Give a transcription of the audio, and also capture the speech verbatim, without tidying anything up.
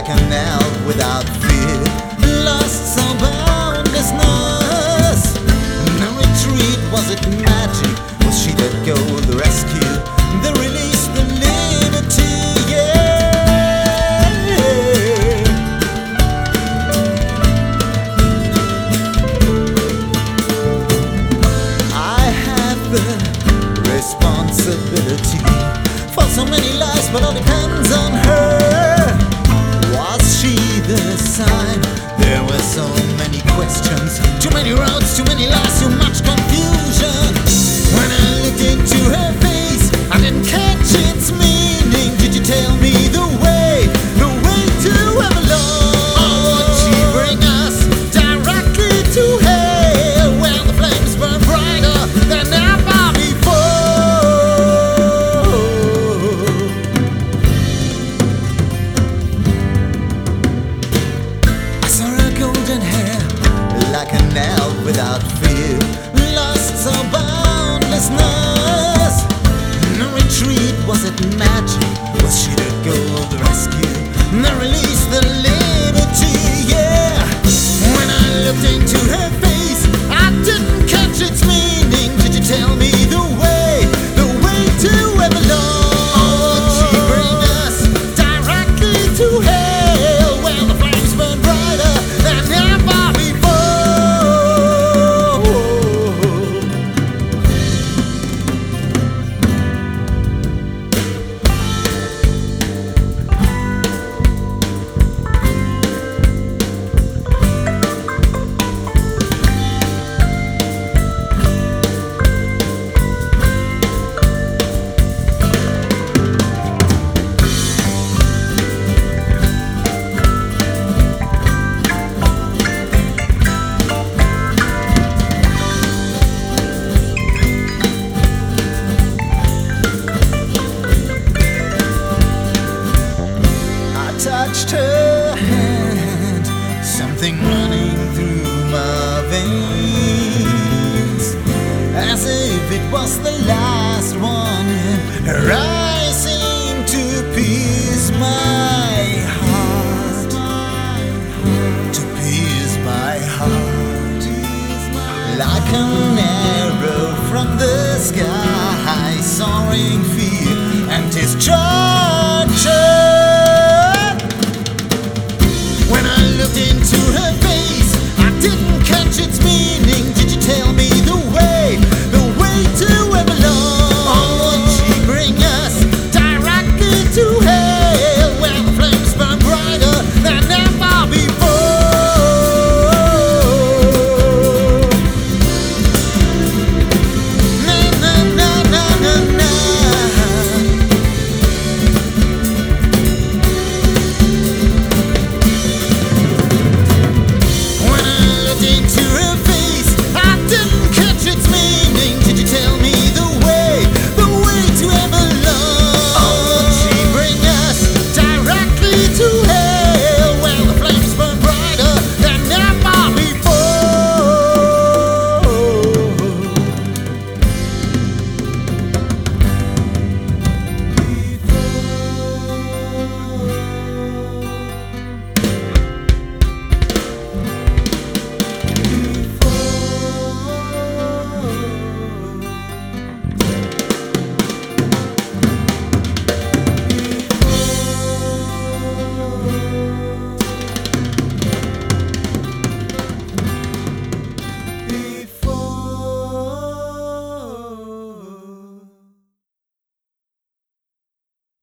like an elf without fear, lost some boundlessness. No retreat, was it magic? Was she that go the rescue? The release, the liberty, yeah. I have the responsibility for so many lives, but all depends on her. Was she the sign? There were so many questions, too many roads, too many lies, too much confusion. When I looked into her face, I didn't catch its meaning. Did you tell me the way, the way to Avalon? Or would she bring us directly to hell, where the flames burn brighter than ever before? I saw her golden hair like an elf without fear, lost so boundlessness. No retreat, was it magic? Was she the goal of the rescue? The release, the